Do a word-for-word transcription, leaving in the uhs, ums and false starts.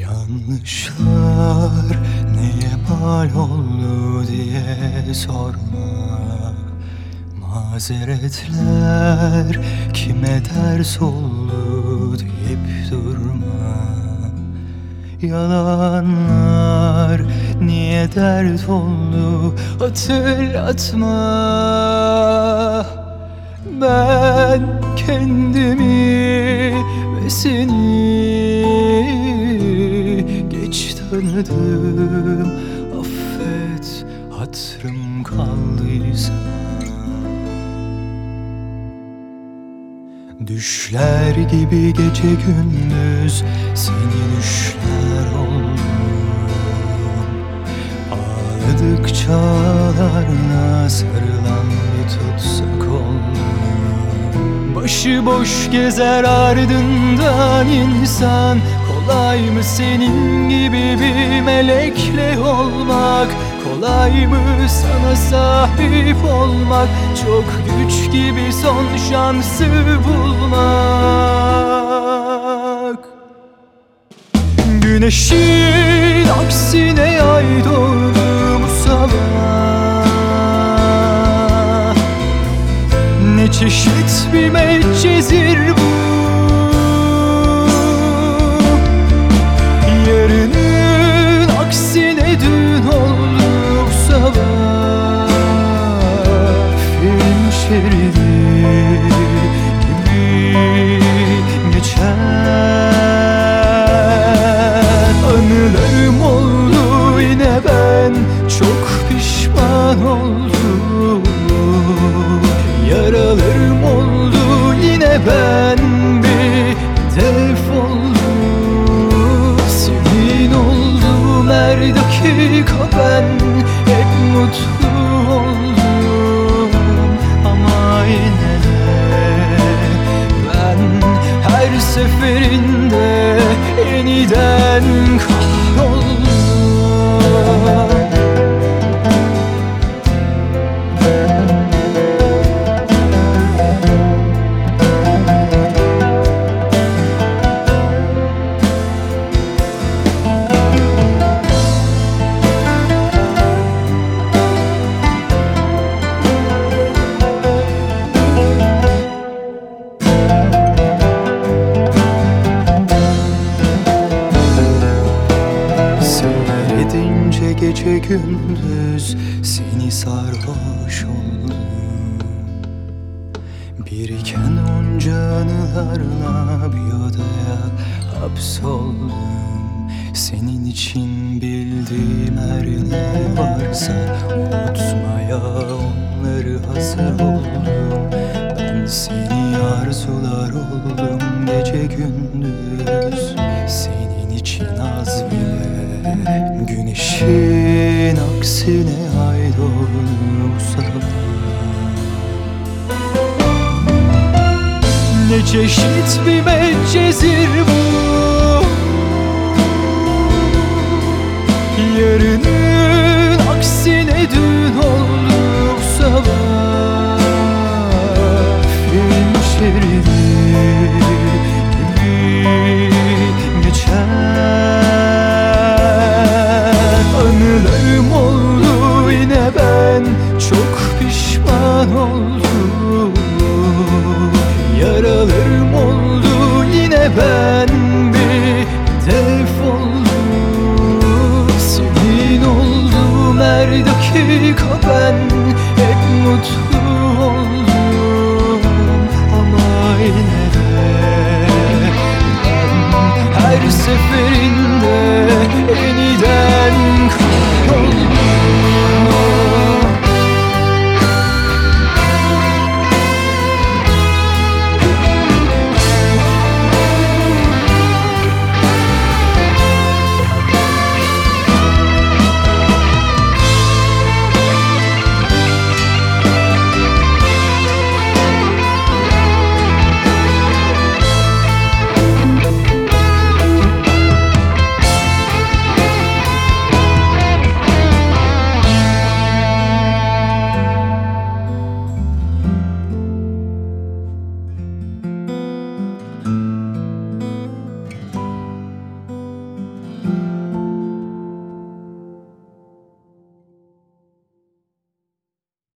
Yanlışlar neye mal oldu diye sorma. Mazeretler kime ders oldu deyip durma. Yalanlar niye dert oldu hatırlatma. Ben kendimi ve seni geç tanıdım. Affet, hatırım kaldıysa. Düşler gibi gece gündüz seni düşler oldum. Ağladıkça ağlarına sarılan bir tutsak oldum. Başıboş gezer ardından insan. Kolay mı senin gibi bir melekle olmak? Kolay mı sana sahip olmak? Çok güç gibi son şansı bulmak. Güneşin aksine ay doğdu bu sabah. Ne çeşit bir medcezir bu. Yarının aksine dün oldu bu sabah. Film şeridi gibi geçer. Anılarım oldu yine, ben çok pişman oldum. Yaralarım oldu yine, ben bir defoldum. Senin olduğum her dakika ben hep mutlu oldum. Ama yine de ben her seferinde yeniden kahroldum. Seyredince gece gündüz seni sarhoş oldum. Biriken onca anılarla bir odaya hapsoldum. Senin için bildiğim her ne varsa unutmaya onları hazır oldum. Ben seni arzular oldum gece gündüz. Senin için az bile. Güneşin aksine ay doğdu bu sabah. Ne çeşit bir medcezir bu. Yarının aksine dün oldu.